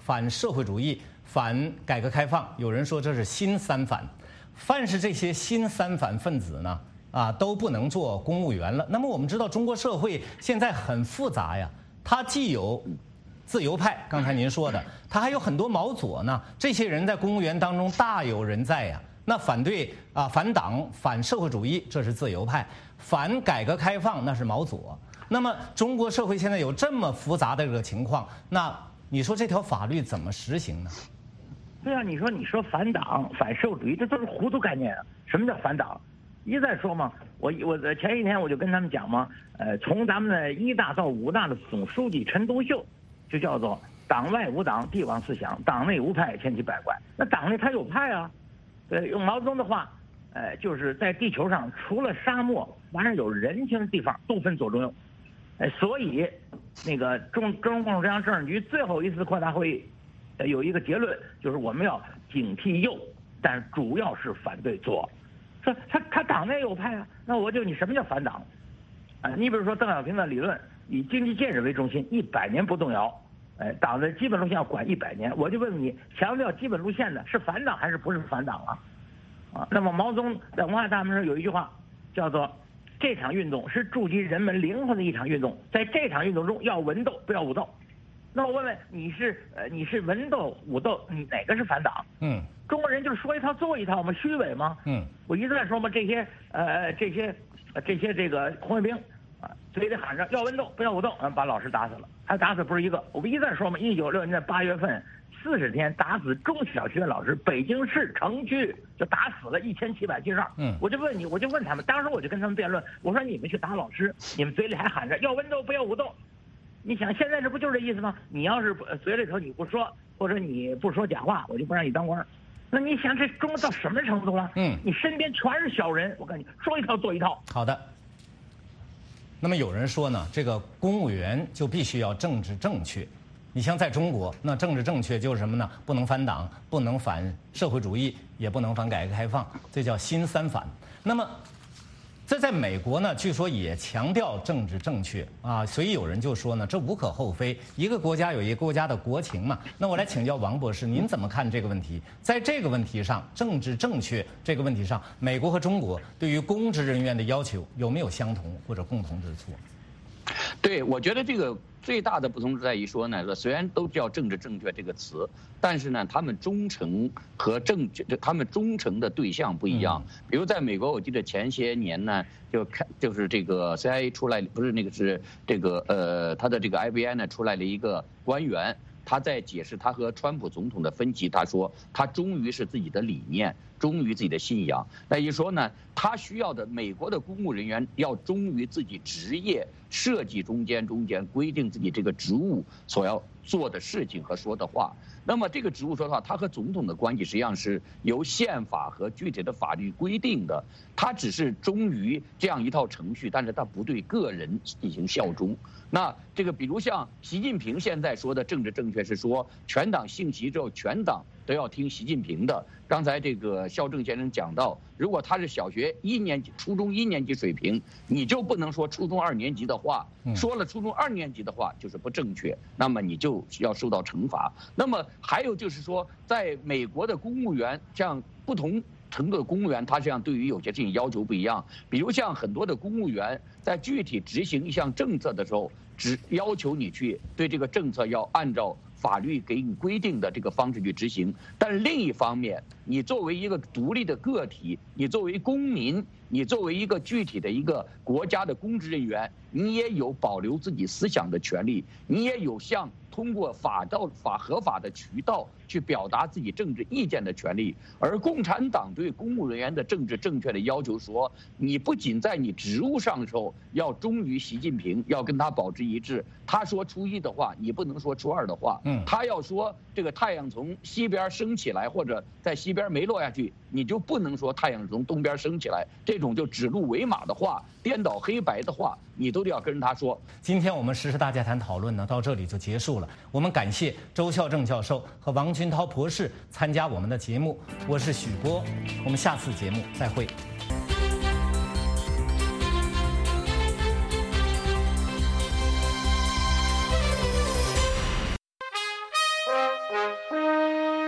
反社会主义、反改革开放，有人说这是新三反。凡是这些新三反分子呢，啊，都不能做公务员了。那么我们知道，中国社会现在很复杂呀，它既有自由派，刚才您说的，它还有很多毛左呢。这些人在公务员当中大有人在呀。那反对啊，反党、反社会主义，这是自由派；反改革开放，那是毛左。那么中国社会现在有这么复杂的这个情况，那你说这条法律怎么实行呢？ 对啊，你说你说反党、反社会主义，这都是糊涂概念啊！什么叫反党？一再说嘛，我我前一天我就跟他们讲嘛，呃，从咱们的一大到五大的总书记陈独秀，就叫做党外无党，帝王思想；党内无派，千奇百怪。那党内他有派啊。呃，用毛泽东的话，呃，就是在地球上除了沙漠，完了有人情的地方都分左中右，呃，所以那个中中共中央政治局最后一次扩大会议，呃，有一个结论，就是我们要警惕右，但主要是反对左。说他他党内有派啊，那我就你什么叫反党？啊，你比如说邓小平的理论，以经济建设为中心，一百年不动摇。哎，党的基本路线要管一百年，我就问问你，强调基本路线的是反党还是不是反党啊？啊，那么毛泽东在文化大革命上有一句话，叫做“这场运动是触及人们灵魂的一场运动，在这场运动中要文斗，不要武斗。”那我问问你是呃你是文斗武斗，你哪个是反党？嗯，中国人就是说一套做一套吗？虚伪吗？嗯，我一直在说嘛，这些呃这些呃这些这个红卫兵啊，嘴里喊着要文斗，不要武斗，嗯，把老师打死了。还打死不是一个，我们一再说嘛，一九六零年八月份四十天打死中小学老师，北京市城区就打死了一千七百七十二。嗯，我就问你，我就问他们，当时我就跟他们辩论，我说你们去打老师，你们嘴里还喊着要文斗不要武斗，你想现在这不就是这意思吗？你要是嘴里头你不说，或者你不说假话，我就不让你当官。那你想这中国到什么程度了？嗯，你身边全是小人，我告诉你，说一套做一套。 好的。那么有人说呢，这个公务员就必须要政治正确。你像在中国，那政治正确就是什么呢？不能反党，不能反社会主义，也不能反改革开放，这叫新三反。那么，这在美国呢，据说也强调政治正确啊，所以有人就说呢，这无可厚非，一个国家有一个国家的国情嘛。那我来请教王博士，您怎么看这个问题？在这个问题上，政治正确这个问题上，美国和中国对于公职人员的要求有没有相同或者共同之处？ 对，我觉得这个最大的不同在于说呢，说虽然都叫政治正确这个词，但是呢，他们忠诚和正确，他们忠诚的对象不一样。比如在美国，我记得前些年呢，就看就是这个 C I A 出来，不是那个是这个呃，他的这个 I B I 呢出来了一个官员。他在解释他和川普总统的分歧，他说他忠于是自己的理念，忠于自己的信仰。那一说呢，他需要的美国的公务人员要忠于自己职业设计中间中间规定自己这个职务所要做的事情和说的话。那么这个职务说的话，他和总统的关系实际上是由宪法和具体的法律规定的。他只是忠于这样一套程序，但是他不对个人进行效忠。那这个比如像习近平现在说的政治正确是说全党姓习之后，全党都要听习近平的。刚才这个肖正先生讲到，如果他是小学一年级、初中一年级水平，你就不能说初中二年级的话，说了初中二年级的话就是不正确，那么你就要受到惩罚。那么还有就是说，在美国的公务员，像不同程度的公务员，他实际上对于有些事情要求不一样。比如像很多的公务员在具体执行一项政策的时候，只要求你去对这个政策要按照法律给你规定的这个方式去执行。但是另一方面，你作为一个独立的个体，你作为公民，你作为一个具体的一个国家的公职人员，你也有保留自己思想的权利，你也有向通过法道法合法的渠道去表达自己政治意见的权利。而共产党对公务人员的政治正确的要求说，你不仅在你职务上的时候要忠于习近平，要跟他保持一致，他说初一的话，你不能说初二的话。嗯，他要说这个太阳从西边升起来，或者在西边没落下去，你就不能说太阳从东边升起来。这种就指鹿为马的话，颠倒黑白的话，你都得要跟他说。 今天我们时事大家谈讨论呢，到这里就结束了。我们感谢周孝正教授和王群涛博士参加我们的节目，我是许波，我们下次节目再会。